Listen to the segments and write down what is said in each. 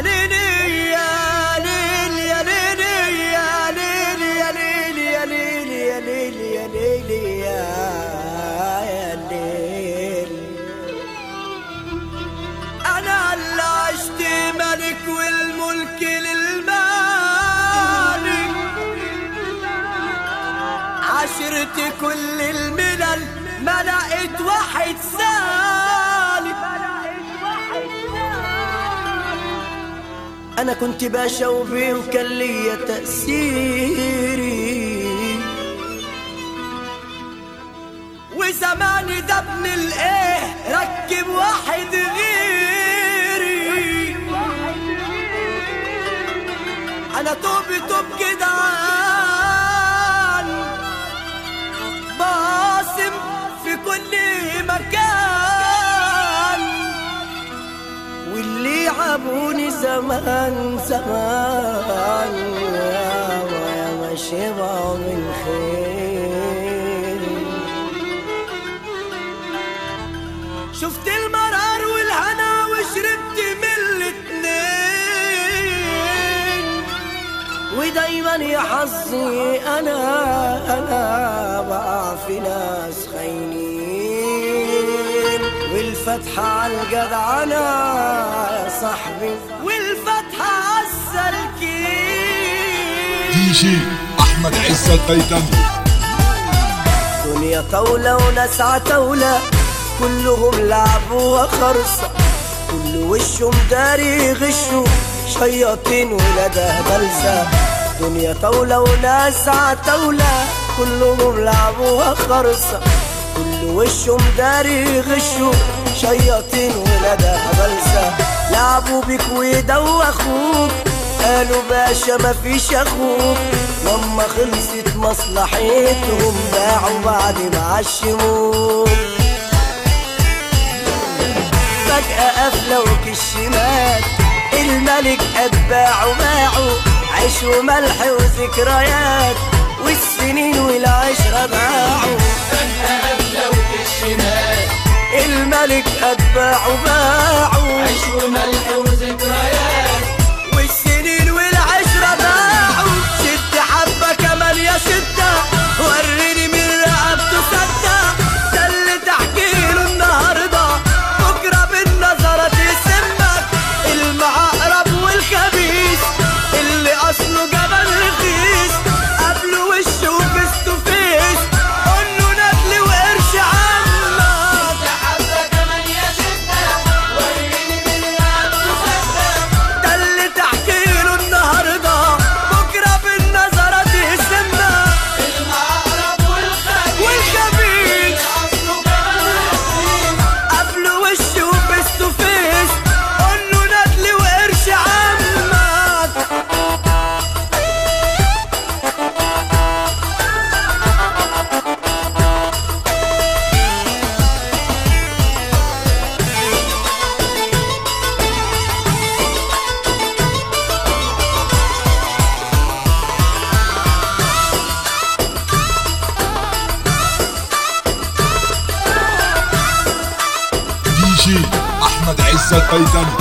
أنا اللي عشت ملك والملك للمالك، عشرت كل الملل ما لقيت واحد سالك. أنا كنت باشا وبيه وكان ليا تأثيري، وزماني ده ابن الايه ركب واحد غيري. أنا توب جدعان باسم في كل مكان، واللي عابوني زمان زمان ويا ما شبعوا من خير. شفت المرار والهنا وشربت من الاتنين، ودايما يا حظي انا بقع في ناس خاينين، والفتحة عالجدعنة يا صاحبي والفتحة عالسالكين. دي جي احمد عزت البيتمي. دنيا طاولة وناس عتاولة كلهم لعبوها خرصة، كل وشهم داري غشوا شياطين ولادها بلسة. دنيا طاولة وناس عتاولة كلهم لعبوها خرصة، كل وشهم داري غشوا شياطين ولادها بلسة. لعبوا بيك ويدوخوك قالوا باشا مفيش اخوك، لما خلصت مصلحتهم باعوا بعد ما عشموك. فجأة قفلة وكشمات الملك أتباعه باعوا عيش وملح وذكريات والسنين والعشرة باعوا. فجأة قفلة وكشمات الملك أتباعه باعوا عيش وملح وذكريات والسنين والعشرة باعوا. شد حبة كمان يا شدة وريني من رقبته سدة، ده اللي تحكيله النهارده بكرة بالنظرات يسمك. المعقرب والخبيث اللي أصله جبل رخيص قبله وشه وفيس تو فيس قوله ندل وقرش عمك. شد حبة كمان يا شدة وريني من رقبته سدة، ده اللي تحكيله النهارده بكرة بالنظرات يسمك. المعقرب والخبيث والخبيث أصله جبل رخيص قبله وشه وفيس تو فيس قوله ندل وقرش عمك. دي جي احمد عزت البيتمي.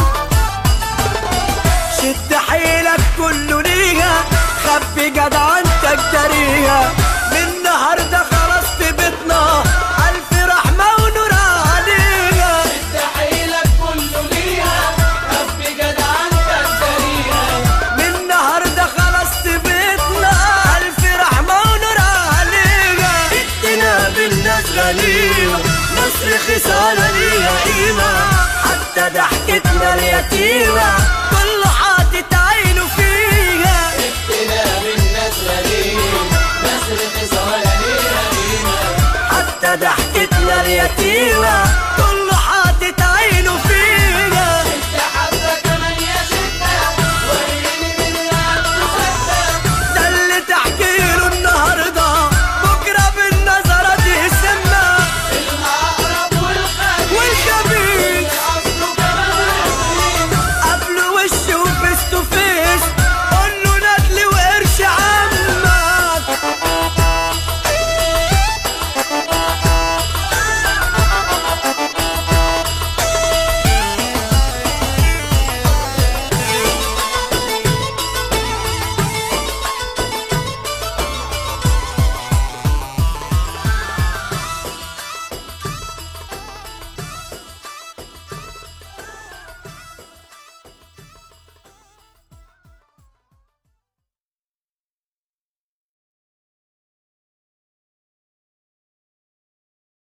شد حيلك كله ليها خبي جدعنتك داريها، من النهارده خلاص في بيتنا ألف رحمة ونور عليها. شد حيلك كله ليها خبي جدعنتك داريها، من النهارده خلاص في بيتنا ألف رحمة ونور عليها. ادينا بالناس غنيمة مصر خسارة ليها قيمة، حتى ضحكتنا اليتيمة كله حاطط عينه فيها. افتنا بالناس غريب مصر خسارة ليها قيمة، حتى ضحكتنا اليتيمة